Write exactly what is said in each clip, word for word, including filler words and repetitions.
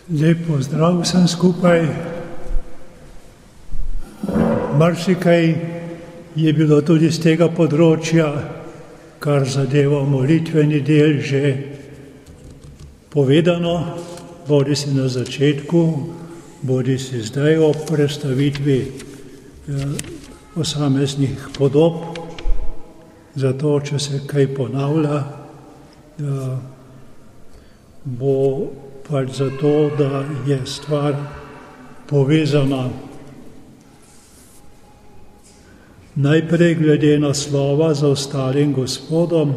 Lep pozdrav vsem skupaj. Marsikaj je bilo tudi z tega področja, kar zadeva molitveni del, že povedano, bodi si na začetku, bodi si zdaj ob predstavitvi posameznih podob. Zato, če se kaj ponavlja, bo pač zato, da je stvar povezana. Najprej glede naslova Za ostalim Gospodom.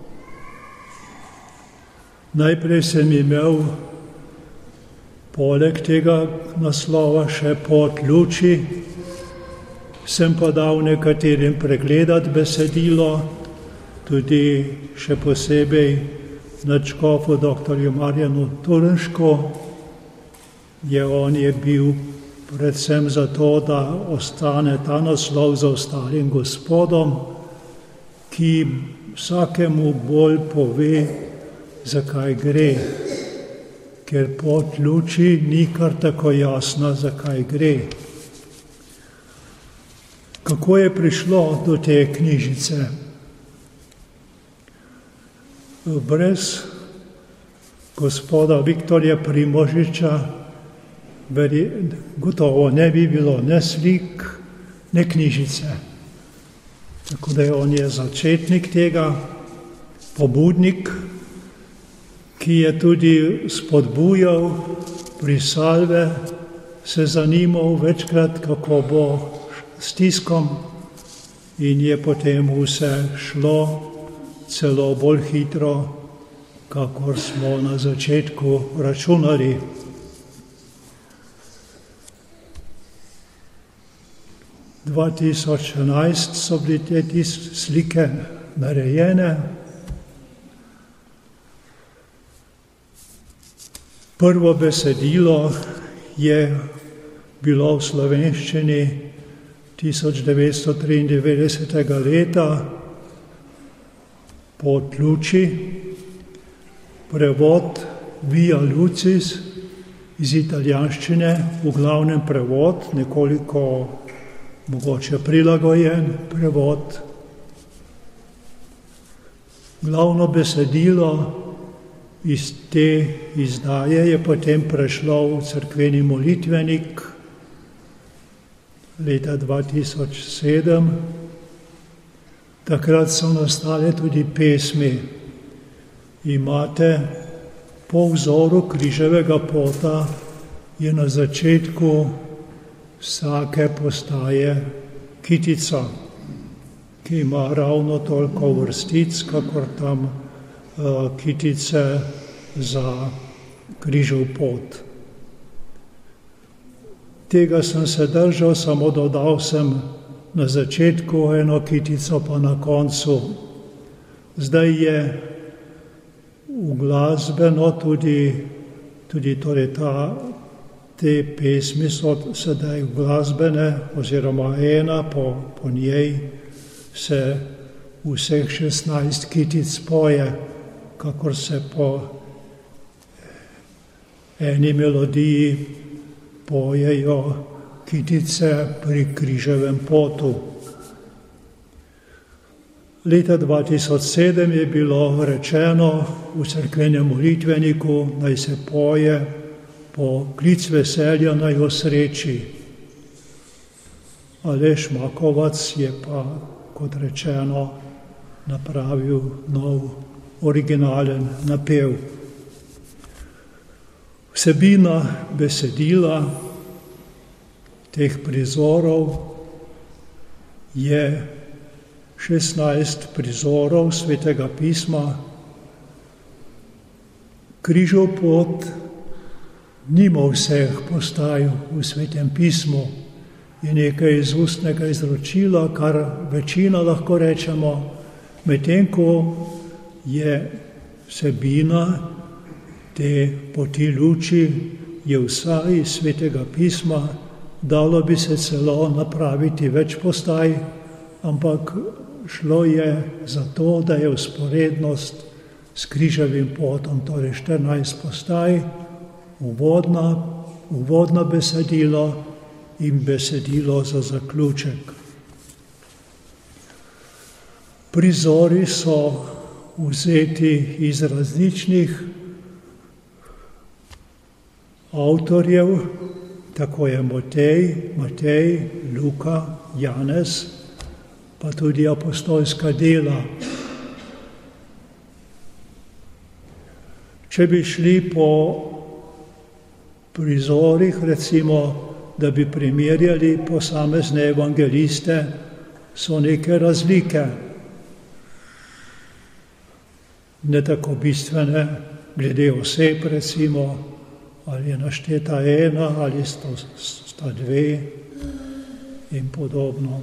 Najprej sem imel poleg tega naslova še Pot luči, sem pa dal nekaterim pregledati besedilo, tudi še posebej nadškofu doktorju Marjanu Turnšku. Je on je bil predvsem zato, da ostane ta naslov Za ostalim Gospodom, ki vsakemu bolj pove, zakaj gre. Ker pot luči ni kar tako jasna, zakaj gre. Kako je prišlo do te knjižice? Brez gospoda Viktorja Primožiča gotovo ne bi bilo ne slik, ne knjižice. Tako da on je začetnik tega, pobudnik, ki je tudi spodbujal pri salve, se zanimal večkrat, kako bo s tiskom, in je potem vse šlo celo bolj hitro, kakor smo na začetku računali. dva tisoč enajst so bile te slike narejene. Prvo besedilo je bilo v slovenščini tisoč devetsto triindevetdesetega leta, Pot luči, prevod Via Lucis iz italijanščine, v glavnem prevod, nekoliko mogoče prilagojen prevod. Glavno besedilo iz te izdaje je potem prešlo v cerkveni molitvenik leta dva tisoč sedem. Takrat so nastale tudi pesmi. Imate po vzoru križevega pota, je na začetku vsake postaje kitica, ki ima ravno toliko vrstic, kakor tam uh, kitice za križev pot. Tega sem se držal, samo dodal sem na začetku eno kitico, pa na koncu. Zdaj je uglasbeno tudi, tudi torej ta, te pesmi so sedaj uglasbene, oziroma ena po, po njej se vseh šestnajst kitic poje, kakor se po eni melodiji pojejo kitice pri križevem potu. Leta dva tisoč sedem je bilo rečeno v cerkvenem molitveniku, naj se poje po klic veselja naj osreči. Aleš Makovac je pa, kot rečeno, napravil nov originalen napev. Vsebina besedila teh prizorov je šestnajst prizorov Svetega pisma. Križev pot nima vseh postaj v Svetem pismu. Je nekaj iz ustnega izročila, kar večina lahko rečemo, medtem ko je vsebina te poti luči je vsa iz Svetega pisma. Dalo bi se celo napraviti več postaj, ampak šlo je za to, da je vzporednost s križevim potom, torej štirinajst postaj, uvodna, uvodno besedilo in besedilo za zaključek. Prizori so vzeti iz različnih avtorjev, tako je Matej, Matej, Luka, Janez, pa tudi apostolska dela. Če bi šli po prizorih, recimo, da bi primerjali posamezne evangeliste, so neke razlike. Ne tako bistvene, glede oseb, recimo, ali je našteta ena, ali sta, sta dve in podobno.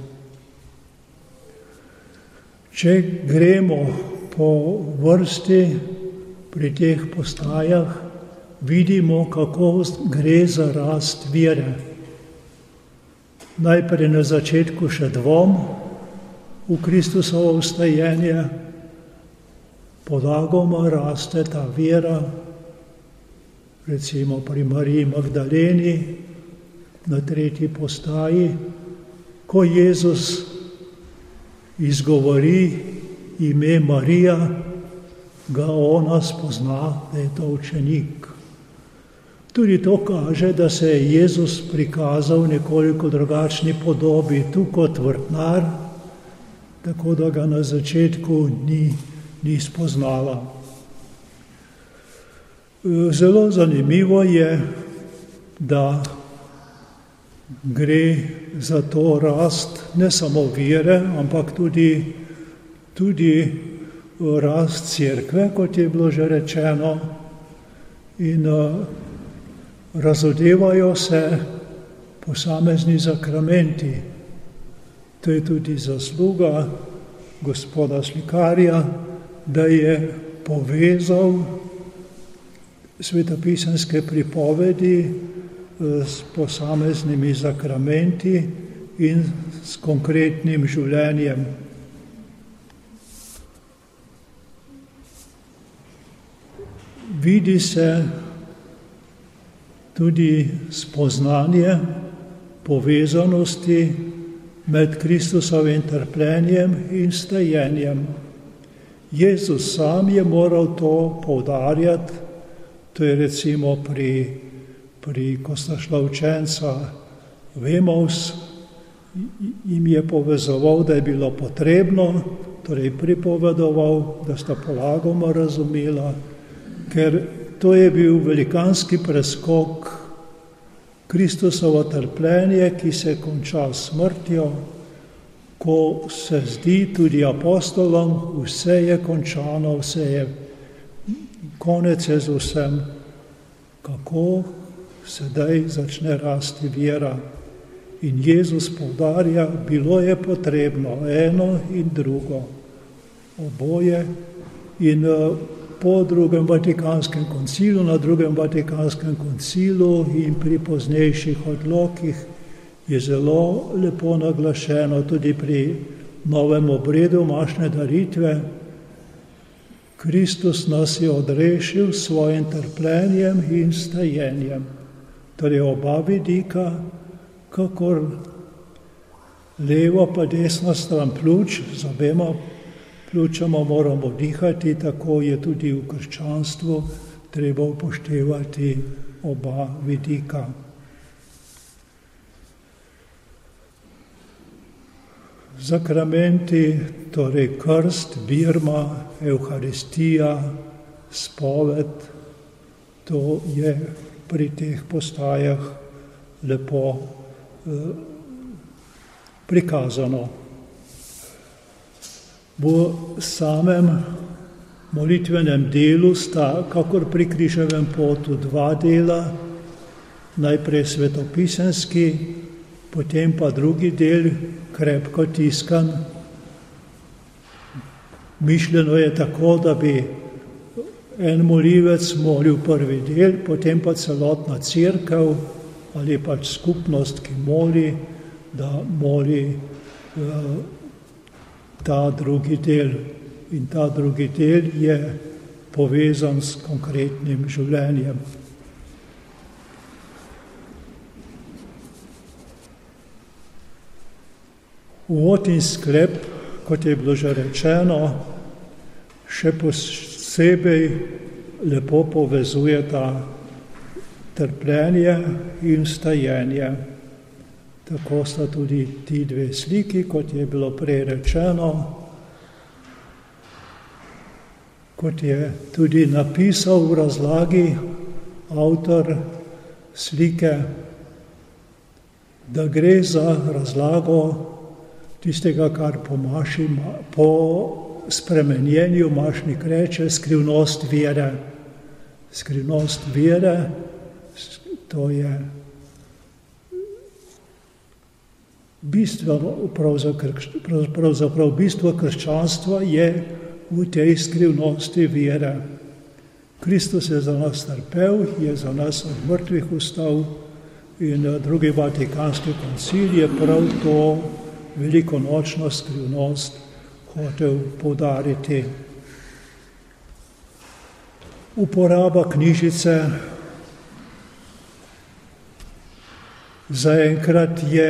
Če gremo po vrsti pri teh postajah, vidimo, kako gre za rast vere. Najprej na začetku še dvom v Kristusovo vstajenje, podagoma raste ta vera, recimo pri Mariji Magdaleni, na tretji postaji, ko Jezus izgovori ime Marija, ga ona spozna, da je to učenik. Tudi to kaže, da se je Jezus prikazal v nekoliko drugačni podobi, tu kot vrtnar, tako da ga na začetku ni, ni spoznala. Zelo zanimivo je, da gre za to rast ne samo vere, ampak tudi, tudi rast cerkve, kot je bilo že rečeno, in razodevajo se posamezni sakramenti. To je tudi zasluga gospoda slikarja, da je povezal svetopisemske pripovedi s posameznimi sakramenti in s konkretnim življenjem. Vidi se tudi spoznanje povezanosti med Kristusovim trpljenjem in stajenjem. Jezus sam je moral to poudarjati. To je recimo pri, pri ko sta šla učenca v Emaus, jim je povezoval, da je bilo potrebno, torej pripovedoval, da sta polagoma razumela, ker to je bil velikanski preskok, Kristusovo trpljenje, ki se konča smrtjo, ko se zdi tudi apostolom, vse je končano, vse je konec je z vsem, kako sedaj začne rasti vera. In Jezus poudarja, bilo je potrebno eno in drugo, oboje. In po drugem Vatikanskem koncilu, na drugem Vatikanskem koncilu in pri poznejših odlokih je zelo lepo naglašeno tudi pri novem obredu mašne daritve. Kristus nas je odrešil s svojim trpljenjem in stajenjem. Torej oba vidika, kakor levo pa desna stran pljuč, z obema pljučama moramo dihati, tako je tudi v krščanstvu treba upoštevati oba vidika. Sakramenti, torej krst, birma, evharistija, spoved, to je pri teh postajah lepo eh, prikazano. V samem molitvenem delu sta, kakor pri križevem potu, dva dela, najprej svetopisemski, potem pa drugi del, krepko tiskan. Mišljeno je tako, da bi en molivec molil prvi del, potem pa celotna cerkev ali pač skupnost, ki moli, da moli uh, ta drugi del. In ta drugi del je povezan s konkretnim življenjem. Uvod in sklep, kot je bilo že rečeno, še posebej lepo povezujeta trpljenje in stajenje. Tako sta tudi ti dve sliki, kot je bilo prej rečeno, kot je tudi napisal v razlagi avtor slike, da gre za razlago tistega, kar po, maši, po spremenjenju Mašnik reče, skrivnost vere. Skrivnost vere, to je bistvo, pravzaprav bistvo krščanstva je v tej skrivnosti vere. Kristus je za nas trpel, je za nas od mrtvih vstal in drugi Vatikanski koncil je prav to velikonočno skrivnost hotel poudariti. Uporaba knjižice zaenkrat je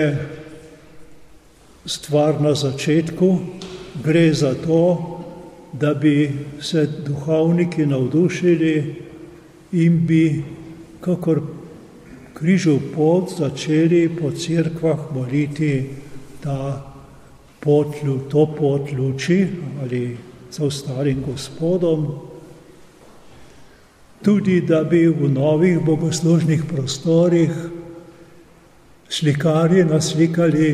stvar na začetku, gre za to, da bi se duhovniki navdušili in bi kakor križev pot začeli po cerkvah moliti ta pot, to pot luči ali za ostalim Gospodom. Tudi, da bi v novih bogoslužnih prostorih slikarji naslikali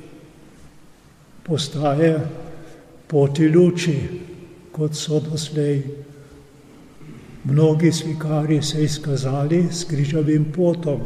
postaje poti luči, kot so doslej mnogi slikarji se izkazali s križavim potom.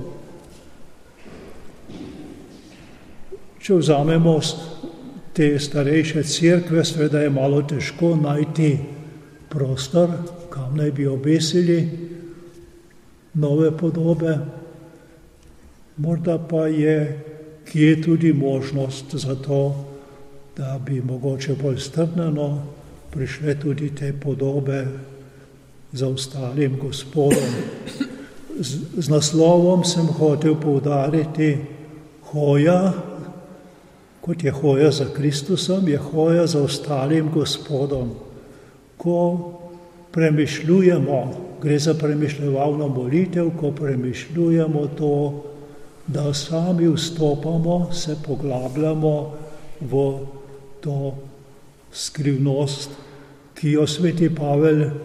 Če vzamemo te starejše cerkve, seveda je malo težko najti prostor, kam naj bi obesili nove podobe. Morda pa je kje tudi možnost za to, da bi mogoče bolj strnjeno prišle tudi te podobe za ostalim Gospodom. Z, z naslovom sem hotel poudariti hoja, kot je hoja za Kristusom, je hoja za ostalim Gospodom. Ko premišljujemo, gre za premišljevalno molitev, ko premišljujemo to, da sami vstopamo, se poglabljamo v to skrivnost, ki jo sveti Pavel uh,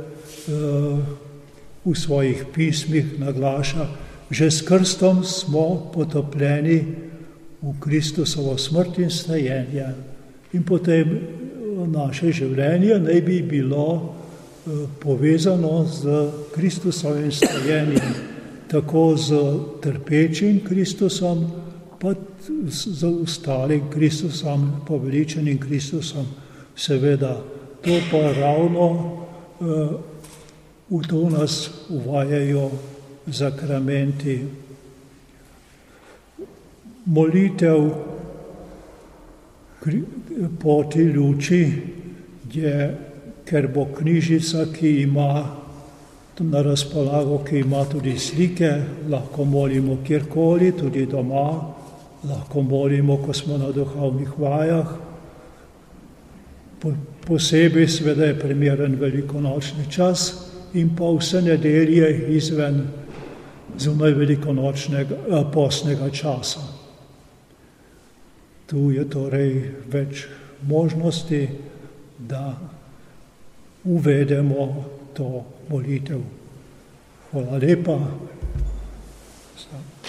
v svojih pismih naglaša. Že s krstom smo potopljeni v Kristusovo smrt in stajenje. In potem naše življenje naj bi bilo uh, povezano z Kristusovim stajenjem, tako z trpečim Kristusom, pa z ostalim Kristusom, poveličenim Kristusom. Seveda, to pa ravno uh, v to nas uvajajo zakramenti. Molitev poti luči je, ker bo knjižica, ki ima na razpolago, ki ima tudi slike, lahko molimo kjerkoli, tudi doma, lahko molimo, ko smo na duhovnih vajah. Po, posebej seveda je primeren velikonočni čas in pa vse nedelje izven zunaj velikonočnega postnega časa. Tu je torej več možnosti, da uvedemo to molitev. Hvala lepa.